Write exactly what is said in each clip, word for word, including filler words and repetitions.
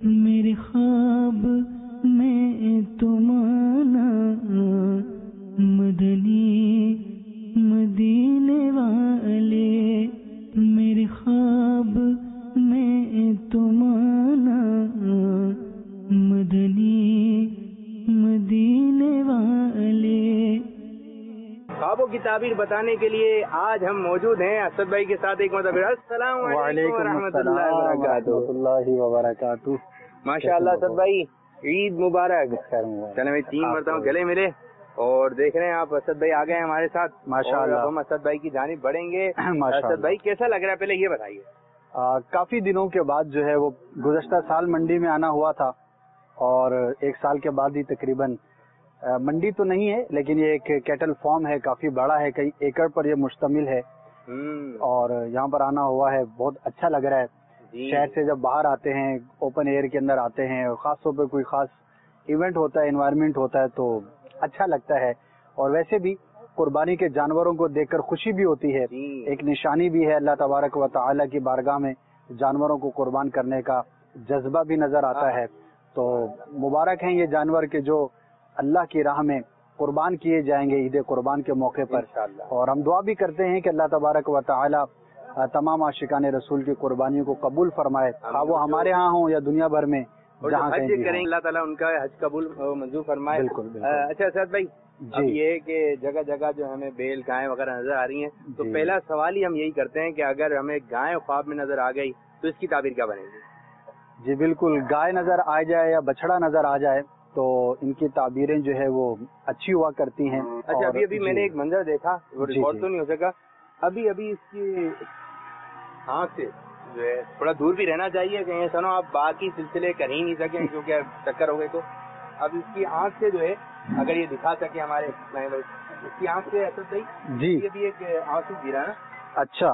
میرے خواب میں تم آنا مدنی مدینے والے، میرے خواب میں تم آنا مدنی مدینے والے۔ خوابوں کی تعبیر بتانے کے لیے آج ہم موجود ہیں اسد بھائی کے ساتھ ایک مرتبہ۔ السلام علیکم ورحمۃ اللہ وبرکاتہ۔ ماشاء اللہ اسد بھائی، عید مبارک۔ چلے میں تین مرتبہ گلے ملے اور دیکھ رہے ہیں آپ اسد بھائی آ گئے ہیں ہمارے ساتھ ماشاء اللہ۔ ہم اسد بھائی کی جانب بڑھیں گے۔ اسد بھائی کیسا لگ رہا ہے پہلے یہ بتائیے؟ کافی دنوں کے بعد جو ہے وہ گزشتہ سال منڈی میں آنا ہوا تھا، اور ایک سال کے بعد ہی تقریباً منڈی تو نہیں ہے لیکن یہ ایک کیٹل فارم ہے، کافی بڑا ہے، کئی ایکڑ پر یہ مشتمل ہے، اور یہاں پر آنا ہوا ہے۔ بہت اچھا لگ رہا ہے، شہر سے جب باہر آتے ہیں، اوپن ایئر کے اندر آتے ہیں، اور خاص طور پہ کوئی خاص ایونٹ ہوتا ہے، انوائرمنٹ ہوتا ہے تو اچھا لگتا ہے۔ اور ویسے بھی قربانی کے جانوروں کو دیکھ کر خوشی بھی ہوتی ہے، ایک نشانی بھی ہے اللہ تبارک و تعالی کی بارگاہ میں جانوروں کو قربان کرنے کا جذبہ بھی نظر آتا ہے۔ تو مبارک ہیں یہ جانور کہ جو اللہ کی راہ میں قربان کیے جائیں گے عید قربان کے موقع پر، اور ہم دعا بھی کرتے ہیں کہ اللہ تبارک و تعالی تمام عاشقان رسول کی قربانیوں کو قبول فرمائے، خواہ وہ ہمارے ہاں ہوں یا دنیا بھر میں جہاں حج کریں اللہ تعالیٰ ان کا حج قبول منظور فرمائے۔ بالکل بالکل۔ اچھا اسد بھائی، اب یہ کہ جگہ جگہ جو ہمیں بیل گائیں وغیرہ نظر آ رہی ہیں، تو پہلا سوال ہی ہم یہی کرتے ہیں کہ اگر ہمیں گائے خواب میں نظر آ گئی تو اس کی تعبیر کیا بنے گی؟ جی بالکل، گائے نظر آ جائے یا بچڑا نظر آ جائے تو ان کی تعبیریں جو ہے وہ اچھی ہوا کرتی ہیں۔ اچھا، ابھی ابھی میں نے ایک منظر دیکھا، وہ ریکارڈ تو نہیں ہو سکا، ابھی ابھی اس کی آنکھ سے جو ہے تھوڑا دور بھی رہنا چاہیے، کہیں سنو آپ باقی سلسلے کر ہی نہیں سکیں کیونکہ چکر ہو گئے، تو اب اس کی آنکھ سے جو ہے اگر یہ دکھا سکے ہمارے اس کی آنکھ سے اسد بھائی جی ابھی ایک آنسو گرا نا۔ اچھا،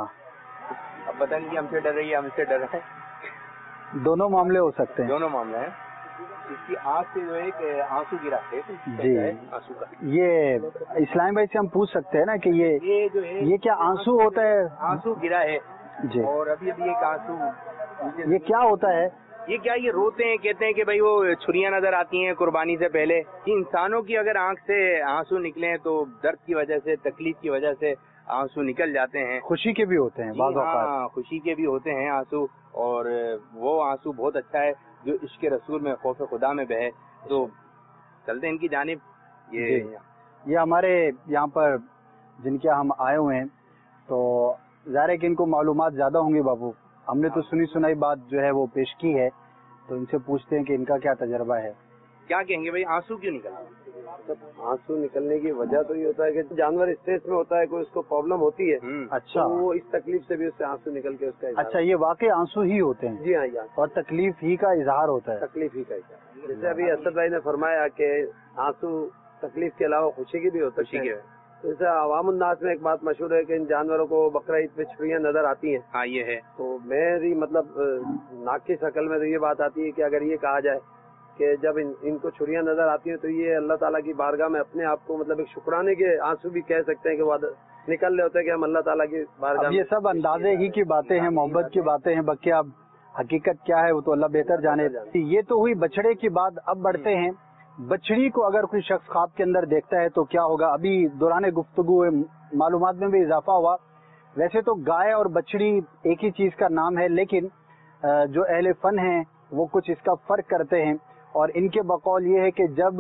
اب پتہ نہیں کہ ہم سے ڈر رہی ہے ہم سے ڈر رہے ہیں، دونوں معاملے ہو سکتے ہیں، دونوں معاملے ہیں۔ اس کی آنکھ سے جو ایک آنسو گرا ہے جی، آنسو کا، یہ اسلام بھائی سے ہم پوچھ سکتے ہیں نا کہ یہ یہ جو ہے یہ کیا آنسو ہوتا ہے؟ آنسو گرا ہے جی، اور ابھی ابھی ایک آنسو، یہ کیا ہوتا ہے؟ یہ کیا یہ روتے ہیں، کہتے ہیں کہ بھائی وہ چھریاں نظر آتی ہیں قربانی سے پہلے، کہ انسانوں کی اگر آنکھ سے آنسو نکلیں تو درد کی وجہ سے، تکلیف کی وجہ سے آنسو نکل جاتے ہیں، خوشی کے بھی ہوتے ہیں بعض اوقات، ہاں خوشی کے بھی ہوتے ہیں آنسو، اور وہ آنسو بہت اچھا ہے جو عشق رسول میں خوف خدا میں بہے۔ تو چلتے ہیں ان کی جانب۔ یہ یہ ہمارے یہاں پر جن کے ہم آئے ہوئے ہیں تو ظاہر ہے کہ ان کو معلومات زیادہ ہوں گی بابو، ہم نے تو سنی سنائی بات جو ہے وہ پیش کی ہے، تو ان سے پوچھتے ہیں کہ ان کا کیا تجربہ ہے۔ کیا کہیں گے بھائی، آنسو کیوں نکلتے؟ آنسو نکلنے کی وجہ تو یہ ہوتا ہے کہ جانور اسٹریس میں ہوتا ہے، کوئی اس کو پرابلم ہوتی ہے، اچھا، وہ اس تکلیف سے بھی اس سے آنسو نکل کے اس کا اچھا، یہ واقعی آنسو ہی ہوتے ہیں؟ جی ہاں، اور تکلیف ہی کا اظہار ہوتا ہے؟ تکلیف ہی کا اظہار، جیسے ابھی اسد بھائی نے فرمایا کہ آنسو تکلیف کے علاوہ خوشی کی بھی ہوتا ہے، جیسے عوام الناس میں ایک بات مشہور ہے کہ ان جانوروں کو بقرہ عید پہ چھریاں نظر آتی ہیں، ہاں یہ ہے، تو میری مطلب ناک کی شکل میں تو یہ بات آتی ہے کہ اگر یہ کہا جائے کہ جب ان, ان کو چھریاں نظر آتی ہیں تو یہ اللہ تعالیٰ کی بارگاہ میں اپنے آپ کو مطلب ایک شکرانے کے آنسو بھی کہہ سکتے ہیں کہ وہ نکل رہے ہوتے ہیں کہ ہم اللہ تعالیٰ کی بارگاہ۔ یہ سب اندازے ہی کی باتیں ہیں، محبت کی باتیں ہیں، بلکہ اب حقیقت کیا ہے وہ تو اللہ بہتر جانے۔ یہ تو ہوئی بچڑے کی بات، اب بڑھتے ہیں بچڑی کو۔ اگر کوئی شخص خواب کے اندر دیکھتا ہے تو کیا ہوگا؟ ابھی دوران گفتگو معلومات میں بھی اضافہ ہوا، ویسے تو گائے اور بچڑی ایک ہی چیز کا نام ہے، لیکن جو اہل فن ہیں وہ کچھ اس کا فرق کرتے ہیں، اور ان کے بقول یہ ہے کہ جب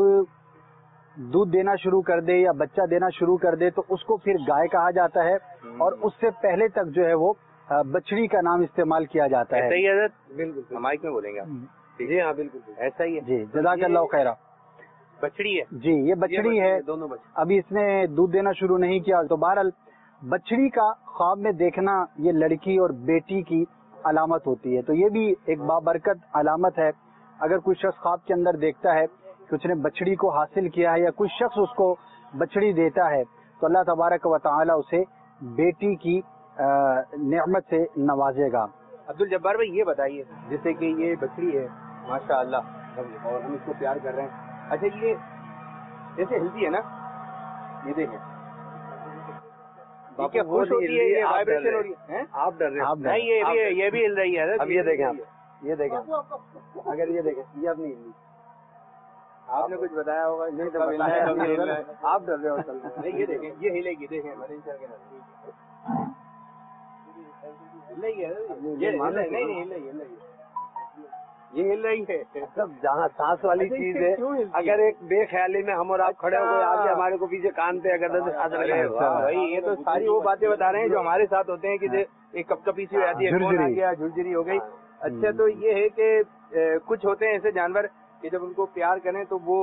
دودھ دینا شروع کر دے یا بچہ دینا شروع کر دے تو اس کو پھر گائے کہا جاتا ہے، اور اس سے پہلے تک جو ہے وہ بچڑی کا نام استعمال کیا جاتا ہے۔ صحیح ہے، بالکل مائک میں بولیں گے آپ؟ جی ہاں بالکل ایسا ہی ہے جی، جزاک اللہ خیرہ۔ بچڑی ہے جی، یہ بچڑی ہے، دونوں بچڑی، ابھی اس نے دودھ دینا شروع نہیں کیا، تو بہرحال بچڑی کا خواب میں دیکھنا یہ لڑکی اور بیٹی کی علامت ہوتی ہے، تو یہ بھی ایک بابرکت علامت ہے۔ اگر کوئی شخص خواب کے اندر دیکھتا ہے کہ اس نے بچڑی کو حاصل کیا ہے یا کوئی شخص اس کو بچڑی دیتا ہے تو اللہ تبارک و تعالی اسے بیٹی کی نعمت سے نوازے گا۔ عبد الجبار بھائی یہ بتائیے، جیسے کہ یہ بچڑی ہے ماشاء اللہ اور ہم اس کو پیار کر رہے ہیں، اچھا یہ جیسے ہلتی ہے نا، یہ دیکھیں خوش ہوتی ہے، یہ وائبریشن ہو رہی ہے، آپ ڈر رہے ہیں؟ نہیں یہ بھی یہ بھی ہل رہی ہے، اب یہ دیکھیں آپ، یہ دیکھیں, اگر یہ دیکھیں یہ اپنی ہلی, آپ نے کچھ بتایا ہوگا نہیں تو آپ ڈر رہے ہو اصل میں. نہیں یہ دیکھیں یہ ہلے گی, دیکھیں مدنی چینل کے یہ ہل رہی ہے. سب جہاں سانس والی چیز ہے, اگر ایک بے خیالی میں ہم اور آپ کھڑے ہو گئے آگے ہمارے کو پیچھے کان پہ اگر بھائی یہ تو ساری وہ باتیں بتا رہے ہیں جو ہمارے ساتھ ہوتے ہیں کہ ایک کپ کپی سی ہو جاتی ہے, کون آ گیا, جھرجھری ہو گئی. اچھا تو یہ ہے کہ کچھ ہوتے ہیں ایسے جانور کہ جب ان کو پیار کریں تو وہ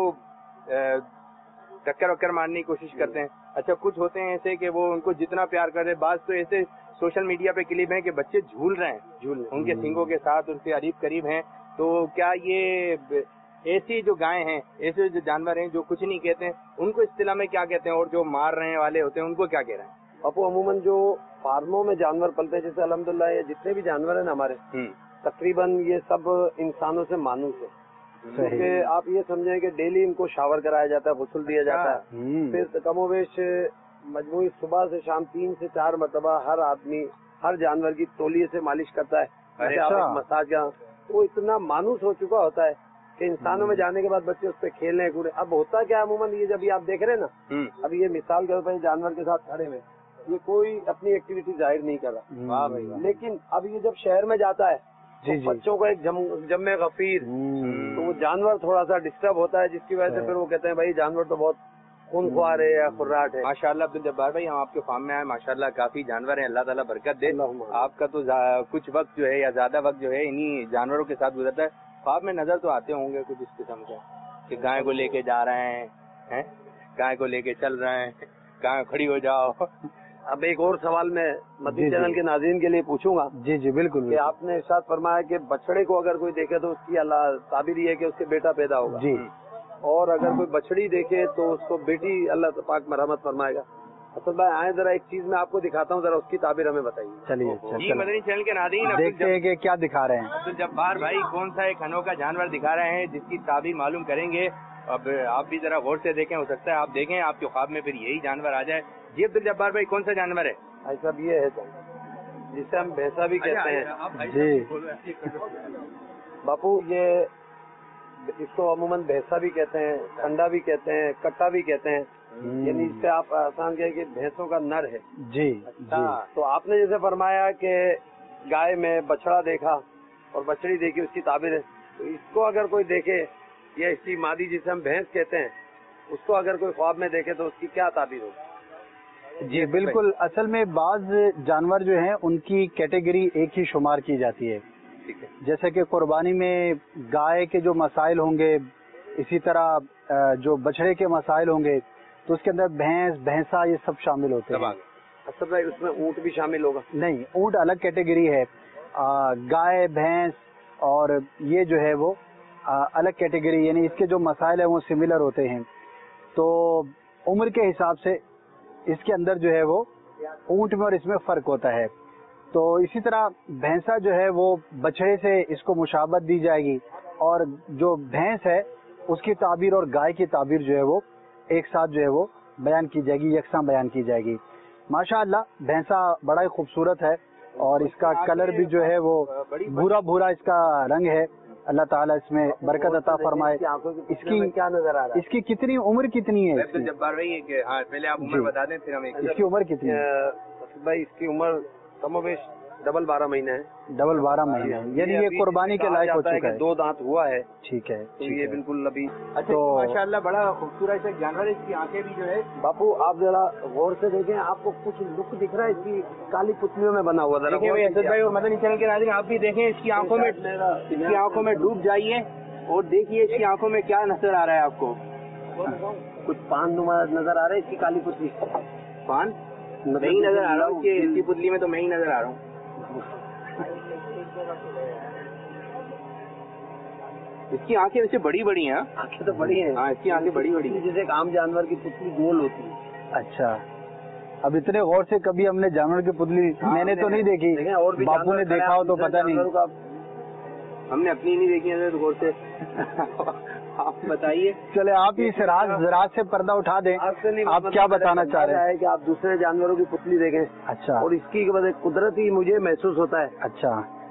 ٹکر وکر مارنے کی کوشش کرتے ہیں. اچھا کچھ ہوتے ہیں ایسے کہ وہ ان کو جتنا پیار کرے, بعض تو ایسے سوشل میڈیا پہ کلپ ہیں کہ بچے جھول رہے ہیں, جھول ان کے سینگوں کے ساتھ ان سے قریب قریب ہیں. تو کیا یہ ایسی جو گائے ہیں, ایسے جو جانور ہیں جو کچھ نہیں کہتے ہیں, ان کو اصطلاح میں کیا کہتے ہیں, اور جو مار رہنے والے ہوتے ہیں ان کو کیا کہہ رہے ہیں؟ ابو عموماً جو فارموں میں جانور پلتے ہیں جیسے الحمدللہ یہ جتنے بھی جانور ہیں نا ہمارے, تقریباً یہ سب انسانوں سے مانوس ہے. کیونکہ آپ یہ سمجھیں کہ ڈیلی ان کو شاور کرایا جاتا ہے, غسل دیا جاتا ہے, پھر کم و بیش مجموعی صبح سے شام تین سے چار مرتبہ ہر آدمی ہر جانور کی تولیے سے مالش کرتا ہے, مساج کا. وہ اتنا مانوس ہو چکا ہوتا ہے کہ انسانوں میں جانے کے بعد بچے اس پہ کھیلنے کودے. اب ہوتا کیا عموماً یہ جب یہ آپ دیکھ رہے ہیں نا, اب یہ مثال کے طور پر جانور کے ساتھ کھڑے ہوئے, یہ کوئی اپنی ایکٹیویٹی ظاہر نہیں کر رہا, لیکن اب یہ جب شہر میں جاتا ہے تو بچوں کا ایک جمع غفیر, تو وہ جانور تھوڑا سا ڈسٹرب ہوتا ہے, جس کی وجہ سے پھر وہ کہتے ہیں بھائی جانور تو بہت خون خوار ہے یا خراٹ ہے. ماشاءاللہ عبدالجبار بھائی, ہم آپ کے فارم میں آئے, ماشاءاللہ کافی جانور ہیں, اللہ تعالیٰ برکت دے. آپ کا تو کچھ وقت جو ہے یا زیادہ وقت جو ہے انہی جانوروں کے ساتھ گزرتا ہے. خواب میں نظر تو آتے ہوں گے کچھ اس قسم کے کہ گائے کو لے کے جا رہے ہیں, گائے کو لے کے چل رہے ہیں, گائے کھڑی ہو جاؤ. اب ایک اور سوال میں مدنی چینل کے ناظرین کے لیے پوچھوں گا. جی جی بالکل. کہ آپ نے ارشاد فرمایا کہ بچڑے کو اگر کوئی دیکھے تو اس کی اللہ تعبیر یہ ہے کہ اس کے بیٹا پیدا ہوگا, جی, اور اگر کوئی بچڑی دیکھے تو اس کو بیٹی اللہ پاک مرحمت فرمائے گا. اصل بھائی آئے ذرا ایک چیز میں آپ کو دکھاتا ہوں, ذرا اس کی تعبیر ہمیں بتائیے. چلیے جی مدنی چینل کے ناظرین دیکھتے ہیں کہ کیا دکھا رہے ہیں. عبدالجبار بھائی کون سا ایک انوکھا جانور دکھا رہے ہیں جس کی تعبیر معلوم کریں گے. اب آپ بھی ذرا غور سے دیکھیں, ہو سکتا ہے آپ دیکھیں آپ کے خواب میں پھر یہی جانور آ جائے. جی عبدالجبار بھائی کون سا جانور ہے؟ بھائی صاحب یہ ہے جسے ہم بھینسا بھی کہتے ہیں. جی باپو یہ اس کو عموماً بھینسا بھی کہتے ہیں, کنڈا بھی کہتے ہیں, کٹا بھی کہتے ہیں, یعنی اس سے آپ آسان کہیں کہ بھینسوں کا نر ہے. جی تو آپ نے جیسے فرمایا کہ گائے میں بچڑا دیکھا اور بچڑی دیکھی, اس کی تعبیر ہے. تو اس کو اگر کوئی دیکھے یا اس کی مادی جسے ہم بھینس کہتے ہیں, اس کو اگر کوئی خواب میں دیکھے تو اس کی کیا تعبیر ہوگی؟ جی بالکل. اصل میں بعض جانور جو ہیں ان کی کیٹیگری ایک ہی شمار کی جاتی ہے. جیسے کہ قربانی میں گائے کے جو مسائل ہوں گے, اسی طرح جو بچڑے کے مسائل ہوں گے, تو اس کے اندر بھینس بھینسا یہ سب شامل ہوتے ہیں. اصل بھائی اس میں اونٹ بھی شامل ہوگا؟ نہیں, اونٹ الگ کیٹیگری ہے. گائے بھینس اور یہ جو ہے وہ الگ کیٹیگری, یعنی اس کے جو مسائل ہیں وہ سملر ہوتے ہیں. تو عمر کے حساب سے اس کے اندر جو ہے وہ اونٹ میں اور اس میں فرق ہوتا ہے. تو اسی طرح بھینسا جو ہے وہ بچڑے سے اس کو مشابہت دی جائے گی, اور جو بھینس ہے اس کی تعبیر اور گائے کی تعبیر جو ہے وہ ایک ساتھ جو ہے وہ بیان کی جائے گی, یکساں بیان کی جائے گی. ماشاءاللہ بھینسا بڑا ہی خوبصورت ہے, اور اس کا کلر بھی جو ہے وہ بھورا بھورا اس کا رنگ ہے. اللہ تعالیٰ اس میں برکت عطا فرمائے. اس کی کیا نظر آ رہا ہے, اس کی کتنی عمر کتنی ہے؟ عبدالجبار بھائی پہلے آپ عمر بتا دیں پھر ہم. اس کی عمر کتنی ہے بھائی؟ اس کی عمر کم و بیش ڈبل بارہ مہینے ہے. ڈبل بارہ مہینے ہے, یعنی یہ قربانی کے لائق ہو چکا ہے. دو دانت ہوا ہے. ٹھیک ہے, یہ بالکل ابھی. تو ماشاءاللہ بڑا خوبصورت جانور ہے. اس کی آنکھیں بھی جو ہے باپو آپ ذرا غور سے دیکھیں, آپ کو کچھ لک دکھ رہا ہے اس کی کالی پتلیوں میں بنا ہوا. ذرا اسد بھائی اور مدنی چینل کے ناظرین آپ بھی دیکھیں, اس کی آنکھوں میں اس کی آنکھوں میں ڈوب جائیے اور دیکھیے اس کی آنکھوں میں کیا نظر آ رہا ہے آپ کو. کچھ پان نما نظر آ رہا ہے اس کی کالی پتلی. پان نہیں نظر آ رہا ہوں, اس کی پتلی میں تو میں ہی نظر آ رہا ہوں. اس کی آنکھیں ویسے بڑی بڑی ہیں. آنکھیں تو بڑی ہیں. ہاں اس کی آنکھیں بڑی بڑی ہیں, جیسے ایک عام جانور کی پتلی گول ہوتی ہے. اچھا, اب اتنے غور سے کبھی ہم نے جانور کی پتلی میں نے تو نہیں دیکھی, باپو نے دیکھا ہو تو پتہ نہیں. ہم نے اپنی نہیں دیکھی ہے غور سے. آپ بتائیے. چلے آپ ہی راز زراعت سے پردہ اٹھا دیں, آپ کیا بتانا چاہ رہے ہیں؟ کہ آپ دوسرے جانوروں کی پتلی دیکھیں. اچھا. اور اس کی قدرتی مجھے محسوس ہوتا ہے اچھا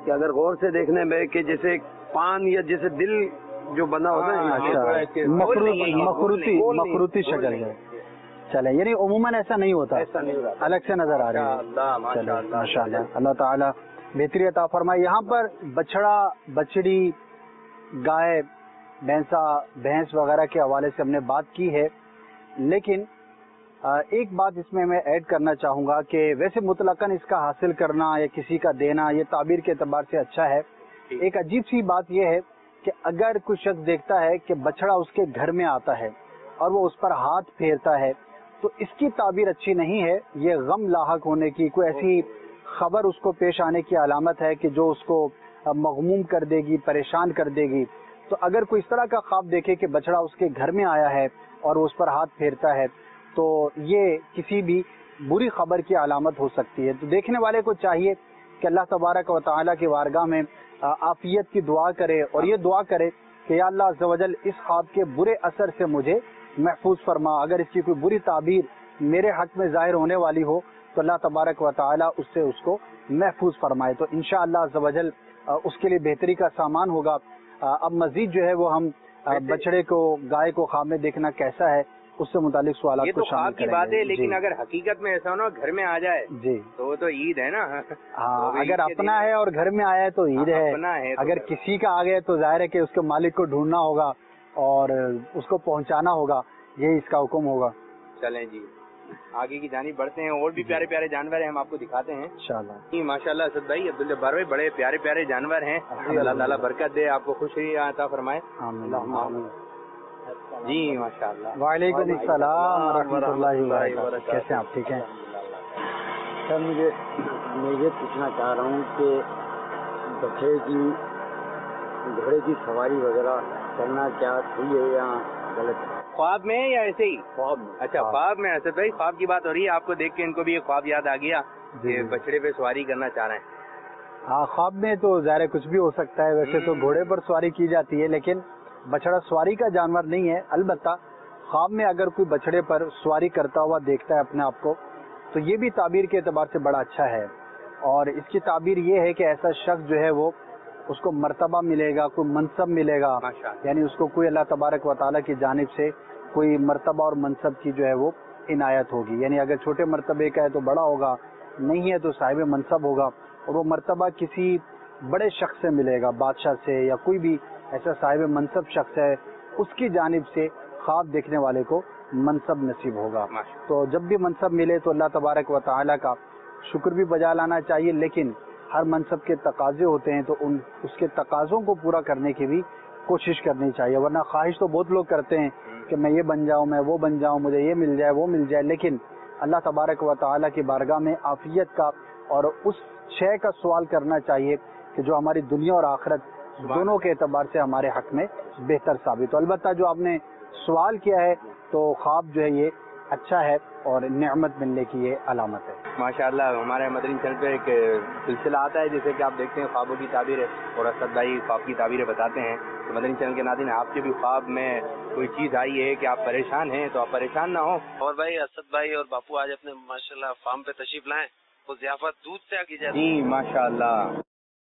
کہ اگر غور سے دیکھنے میں کہ جیسے پان یا جیسے دل جو بنا ہوتا ہے مخروطی مخروطی شکل ہے. چلے یعنی عموماً ایسا نہیں ہوتا, ایسا نہیں ہوتا, الگ سے نظر آ رہا ہے. ماشاء اللہ, اللہ تعالیٰ بہتری عطا فرمائے. یہاں پر بچڑا بچڑی گائے بھینسا بھینس وغیرہ کے حوالے سے ہم نے بات کی ہے, لیکن ایک بات اس میں میں ایڈ کرنا چاہوں گا کہ ویسے مطلقاً اس کا حاصل کرنا یا کسی کا دینا یہ تعبیر کے اعتبار سے اچھا ہے. ایک عجیب سی بات یہ ہے کہ اگر کوئی شخص دیکھتا ہے کہ بچڑا اس کے گھر میں آتا ہے اور وہ اس پر ہاتھ پھیرتا ہے تو اس کی تعبیر اچھی نہیں ہے. یہ غم لاحق ہونے کی کوئی ایسی خبر اس کو پیش آنے کی علامت ہے کہ جو اس کو مغموم کر دے گی, پریشان کر دے گی. تو اگر کوئی اس طرح کا خواب دیکھے کہ بچڑا اس کے گھر میں آیا ہے اور وہ اس پر ہاتھ پھیرتا ہے تو یہ کسی بھی بری خبر کی علامت ہو سکتی ہے. تو دیکھنے والے کو چاہیے کہ اللہ تبارک و تعالیٰ کی بارگاہ میں عافیت کی دعا کرے اور یہ دعا کرے کہ یا اللہ عز و جل اس خواب کے برے اثر سے مجھے محفوظ فرما. اگر اس کی کوئی بری تعبیر میرے حق میں ظاہر ہونے والی ہو تو اللہ تبارک و تعالیٰ اس سے اس کو محفوظ فرمائے. تو انشاءاللہ عز و جل اس کے لیے بہتری کا سامان ہوگا. اب مزید جو ہے وہ ہم بچڑے کو گائے کو خواب میں دیکھنا کیسا ہے اس سے متعلق سوالات کو شامل کریں گے. یہ تو خواب کی بات ہے, لیکن اگر حقیقت میں ایسا ہو گھر میں آ جائے جی تو وہ تو عید ہے نا. ہاں, اگر اپنا ہے اور گھر میں آیا ہے تو عید ہے. اگر کسی کا آ گیا تو ظاہر ہے کہ اس کے مالک کو ڈھونڈنا ہوگا اور اس کو پہنچانا ہوگا, یہی اس کا حکم ہوگا. چلیں جی آگے کی جانب بڑھتے ہیں. اور بھی پیارے پیارے جانور ہیں, ہم آپ کو دکھاتے ہیں انشاءاللہ. جی ماشاء اللہ اسد بھائی, عبدالجبار بھائی, بڑے پیارے پیارے جانور ہیں. اللہ تعالیٰ برکت دے, آپ کو خوشی عطا فرمائے. جی ماشاء اللہ. وعلیکم السلام ورحمۃ اللہ وبرکاتہ. کیسے ہیں آپ؟ ٹھیک ہیں سر. مجھے میں یہ پوچھنا چاہ رہا ہوں کہ بچے کی گھوڑے کی سواری وغیرہ کرنا کیا صحیح ہے یا غلط ہے؟ خواب میں یا ایسے ہی؟ خواب میں. اچھا خواب میں. اسد بھائی خواب کی بات ہو رہی ہے, آپ کو دیکھ کے ان کو بھی ایک خواب یاد آ گیا کہ بچڑے پہ سواری کرنا چاہ رہے ہیں. ہاں, خواب میں تو ظاہر کچھ بھی ہو سکتا ہے. ویسے تو گھوڑے پر سواری کی جاتی ہے لیکن بچڑا سواری کا جانور نہیں ہے. البتہ خواب میں اگر کوئی بچڑے پر سواری کرتا ہوا دیکھتا ہے اپنے آپ کو تو یہ بھی تعبیر کے اعتبار سے بڑا اچھا ہے. اور اس کی تعبیر یہ ہے کہ ایسا شخص جو ہے وہ اس کو مرتبہ ملے گا, کوئی منصب ملے گا, یعنی اس کو کوئی اللہ تبارک و تعالیٰ کی جانب سے کوئی مرتبہ اور منصب کی جو ہے وہ عنایت ہوگی. یعنی اگر چھوٹے مرتبے کا ہے تو بڑا ہوگا, نہیں ہے تو صاحب منصب ہوگا, اور وہ مرتبہ کسی بڑے شخص سے ملے گا, بادشاہ سے یا کوئی بھی ایسا صاحب منصب شخص ہے اس کی جانب سے خواب دیکھنے والے کو منصب نصیب ہوگا. تو جب بھی منصب ملے تو اللہ تبارک و تعالیٰ کا شکر بھی بجا لانا چاہیے, لیکن ہر منصب کے تقاضے ہوتے ہیں تو ان اس کے تقاضوں کو پورا کرنے کی بھی کوشش کرنی چاہیے. ورنہ خواہش تو بہت لوگ کرتے ہیں کہ میں یہ بن جاؤں, میں وہ بن جاؤں, مجھے یہ مل جائے وہ مل جائے, لیکن اللہ تبارک و تعالیٰ کی بارگاہ میں عافیت کا اور اس شے کا سوال کرنا چاہیے کہ جو ہماری دنیا اور آخرت دونوں کے اعتبار سے ہمارے حق میں بہتر ثابت ہو. البتہ جو آپ نے سوال کیا ہے تو خواب جو ہے یہ اچھا ہے اور نعمت ملنے کی یہ علامت ہے. ماشاء اللہ. ہمارے مدنی چینل پہ ایک سلسلہ آتا ہے جیسے کہ آپ دیکھتے ہیں خوابوں کی تعبیریں, اور اسد بھائی خواب کی تعبیریں بتاتے ہیں. تو مدنی چینل کے ناظرین, آپ کے بھی خواب میں کوئی چیز آئی ہے کہ آپ پریشان ہیں تو آپ پریشان نہ ہوں. اور بھائی اسد بھائی اور باپو آج اپنے ماشاء اللہ فارم پہ تشریف لائیں, وہ ضیافت دودھ سے کی جاتی ہے. جی ماشاء اللہ.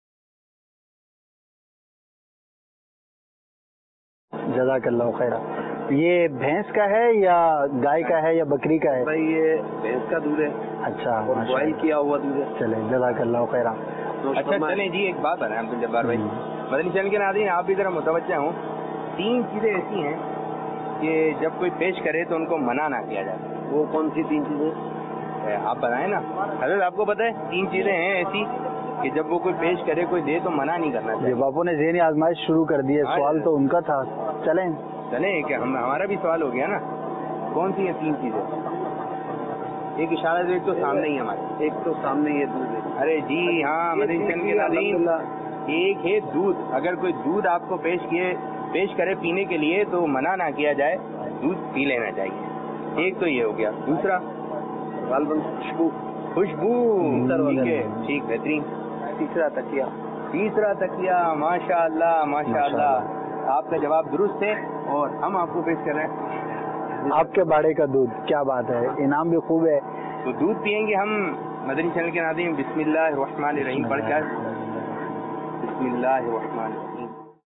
جزاک اللہ خیر. یہ بھینس کا ہے یا گائے کا ہے یا بکری کا ہے؟ بھائی یہ بھینس کا دودھ ہے. اچھا, اور بوائل کیا ہوا دودھ ہے. چلے جزاک اللہ خیر. اچھا چلیں جی, ایک بات بتائیں عبدالجبار بھائی, مدنی چینل کے ناظرین آپ بھی ذرا متوجہ ہوں. تین چیزیں ایسی ہیں کہ جب کوئی پیش کرے تو ان کو منع نہ کیا جائے. وہ کون سی تین چیزیں آپ بتائیں نا حضرت, آپ کو پتہ ہے تین چیزیں ہیں ایسی کہ جب وہ کوئی پیش کرے کوئی دے تو منع نہیں کرنا چاہیے. باپو نے ذہنی آزمائش شروع کر دی ہے, سوال تو ان کا تھا. چلیں چلیں کہ ہم ہمارا بھی سوال ہو گیا نا. کون سی ہیں تین چیزیں؟ ایک اشارہ دے, ایک تو سامنے ہی ہمارے, ایک تو سامنے یہ دودھ ہے. ارے جی ہاں مدنی چینل کے ناظرین, ایک ہے دودھ. اگر کوئی دودھ آپ کو پیش کیے پیش کرے پینے کے لیے تو منع نہ کیا جائے, دودھ پی لینا چاہیے. ایک تو یہ ہو گیا. دوسرا غالباً خوشبو. خوشبو ٹھیک ہے, ٹھیک بہترین. تیسرا تکیا. تیسرا تکیا. ماشاء اللہ ماشاء اللہ, آپ کا جواب درست ہے اور ہم آپ کو پیش کر رہے ہیں آپ کے باڑے کا دودھ. کیا بات ہے, انعام بھی خوب ہے. تو دودھ پئیں گے ہم مدنی چینل کے ناظرین. بسم اللہ الرحمن الرحیم پڑھ کر بسم اللہ الرحمن الرحیم.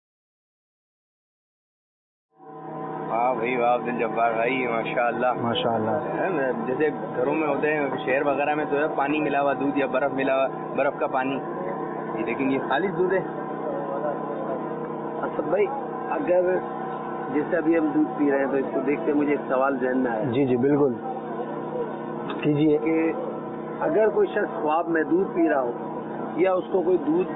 واہ بھائی واہ عبد الجبار بھائی ماشاء اللہ ماشاء اللہ. جیسے گھروں میں ہوتے ہیں شہر وغیرہ میں تو ہے پانی ملا ہوا دودھ یا برف ملا ہوا برف کا پانی, لیکن یہ خالص دودھ ہے. اسد بھائی اگر جیسے ابھی ہم دودھ پی رہے ہیں تو اس کو دیکھ کے مجھے ایک سوال ذہن میں آیا. جی جی بالکل کیجیے. کہ اگر کوئی شخص خواب میں دودھ پی رہا ہو یا اس کو کوئی دودھ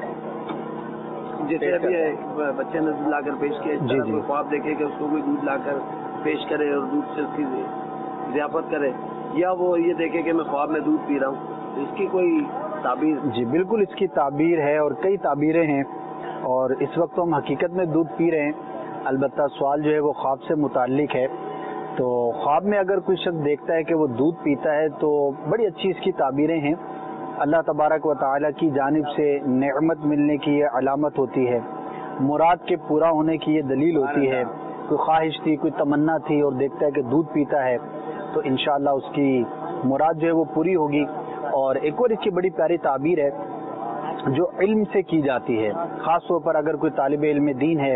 جیسے ابھی بچے نے دودھ لا کر پیش کیا, جی جی کوئی خواب دیکھے کہ اس کو کوئی دودھ لا کر پیش کرے اور دودھ سے اس کی ضیافت کرے, یا وہ یہ دیکھے کہ میں خواب میں دودھ پی رہا ہوں, تو اس کی کوئی تعبیر؟ جی بالکل اس کی تعبیر ہے اور کئی تعبیریں ہیں, اور اس وقت ہم حقیقت میں دودھ پی رہے ہیں. البتہ سوال جو ہے وہ خواب سے متعلق ہے. تو خواب میں اگر کوئی شخص دیکھتا ہے کہ وہ دودھ پیتا ہے تو بڑی اچھی اس کی تعبیریں ہیں. اللہ تبارک و تعالیٰ کی جانب سے نعمت ملنے کی یہ علامت ہوتی ہے, مراد کے پورا ہونے کی یہ دلیل ہوتی ہے. کوئی خواہش تھی, کوئی تمنا تھی اور دیکھتا ہے کہ دودھ پیتا ہے تو انشاءاللہ اس کی مراد جو ہے وہ پوری ہوگی. اور ایک اور اس کی بڑی پیاری تعبیر ہے جو علم سے کی جاتی ہے, خاص طور پر اگر کوئی طالب علم دین ہے,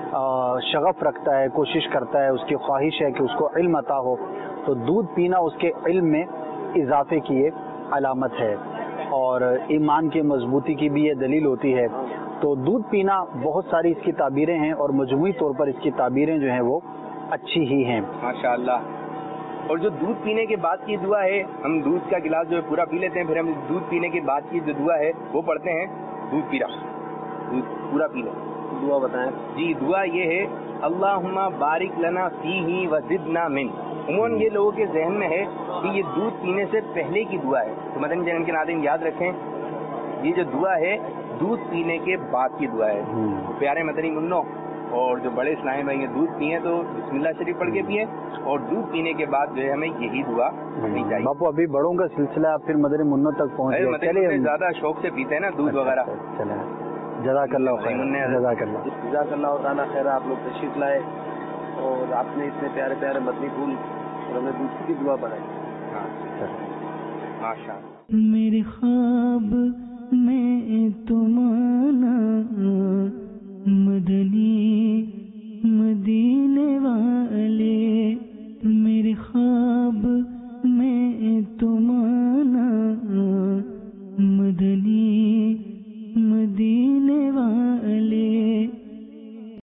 شغف رکھتا ہے, کوشش کرتا ہے, اس کی خواہش ہے کہ اس کو علم عطا ہو, تو دودھ پینا اس کے علم میں اضافے کی ایک علامت ہے اور ایمان کی مضبوطی کی بھی یہ دلیل ہوتی ہے. تو دودھ پینا بہت ساری اس کی تعبیریں ہیں اور مجموعی طور پر اس کی تعبیریں جو ہیں وہ اچھی ہی ہیں ماشاء اللہ. اور جو دودھ پینے کے بعد کی دعا ہے, ہم دودھ کا گلاس جو ہے پورا پی لیتے ہیں, پھر ہم دودھ پینے کے بعد کی جو دعا ہے وہ پڑھتے ہیں. دودھ پی رہا دودھ پورا پی لو, دعا بتائیں. جی دعا یہ ہے اللہم بارک لنا فیہ وزدنا من. عموماً یہ لوگوں کے ذہن میں ہے کہ یہ دودھ پینے سے پہلے کی دعا ہے, تو مدنی چینل کے ناظرین یاد رکھیں یہ جو دعا ہے دودھ پینے کے بعد کی دعا ہے. پیارے مدنی منو اور جو بڑے اسلام بھائی ہیں دودھ پیئیں تو بسم اللہ شریف پڑھ کے پئیں, اور دودھ پینے کے بعد جو ہے ہمیں یہی دعا پڑھنی چاہیے. باپو ابھی بڑوں کا سلسلہ پھر مدنی منوں تک پہنچ گیا. چلیے زیادہ شوق سے پیتے ہیں نا دودھ وغیرہ. چلیں جزاک اللہ خیر. جزاک اللہ جزاک اللہ تعالیٰ خیر. آپ لوگ تشریف لائے اور آپ نے اتنے پیارے پیارے مدنی پھول اور ہمیں دودھ کی دعا بنائی. ماشاء میرے خواب میں تمہارا